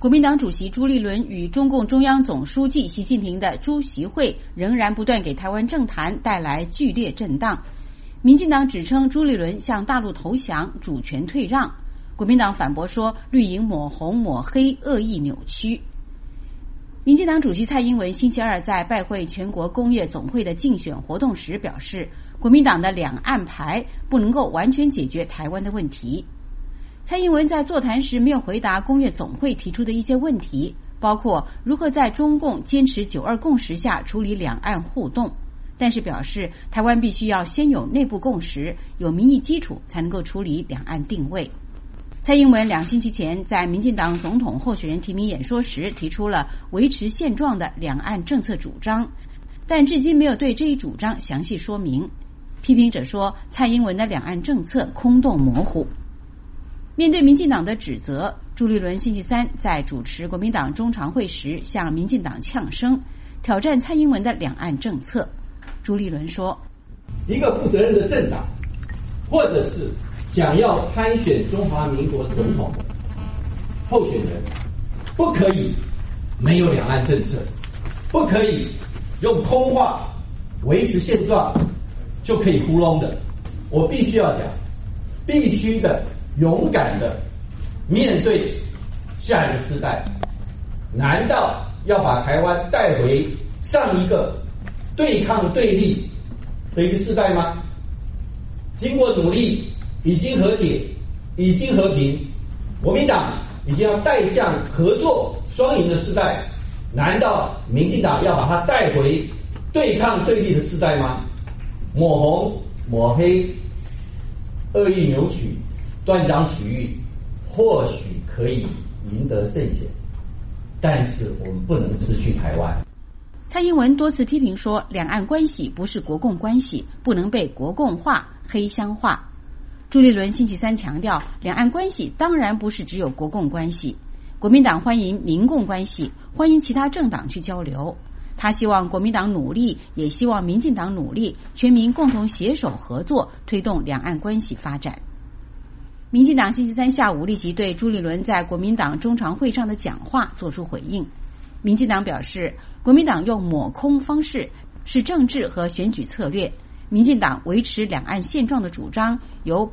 国民党主席朱立伦与中共中央总书记习近平的朱习会仍然不断给台湾政坛带来剧烈震荡。民进党指称朱立伦向大陆投降，主权退让，国民党反驳说绿营抹红抹黑，恶意扭曲。民进党主席蔡英文星期二在拜会全国工业总会的竞选活动时表示，国民党的两岸牌不能够完全解决台湾的问题。蔡英文在座谈时没有回答工业总会提出的一些问题，包括如何在中共坚持9·2共识下处理两岸互动，但是表示台湾必须要先有内部共识，有民意基础才能够处理两岸定位。蔡英文2星期前在民进党总统候选人提名演说时提出了维持现状的两岸政策主张，但至今没有对这一主张详细说明。批评者说蔡英文的两岸政策空洞模糊。面对民进党的指责，朱立伦星期三在主持国民党中常会时向民进党呛声，挑战蔡英文的两岸政策。朱立伦说， 一个负责任的政党，或者是想要参选中华民国总统候选人，不可以没有两岸政策，不可以用空话维持现状就可以糊弄的。我必须要讲，必须的勇敢的面对下一个世代。难道要把台湾带回上一个对抗对立的一个世代吗？经过努力，已经和解，已经和平，国民党已经要带向合作双赢的世代，难道民进党要把它带回对抗对立的世代吗？抹红抹黑，恶意扭曲，断章取义，或许可以赢得胜选，但是我们不能失去台湾。 蔡英文多次批评说，两岸关系不是国共关系，不能被国共化、黑箱化。朱立伦星期三强调，两岸关系当然不是只有国共关系，国民党欢迎民共关系，欢迎其他政党去交流。他希望国民党努力，也希望民进党努力，全民共同携手合作，推动两岸关系发展。民进党星期三下午立即对朱立伦在国民党中常会上的讲话作出回应。民进党表示，国民党用抹空方式是政治和选举策略，民进党维持两岸现状的主张有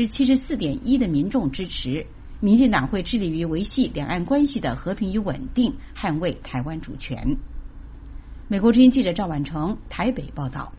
74.1% 的民众支持，民进党会致力于维系两岸关系的和平与稳定，捍卫台湾主权。美国之音记者赵婉成台北报道。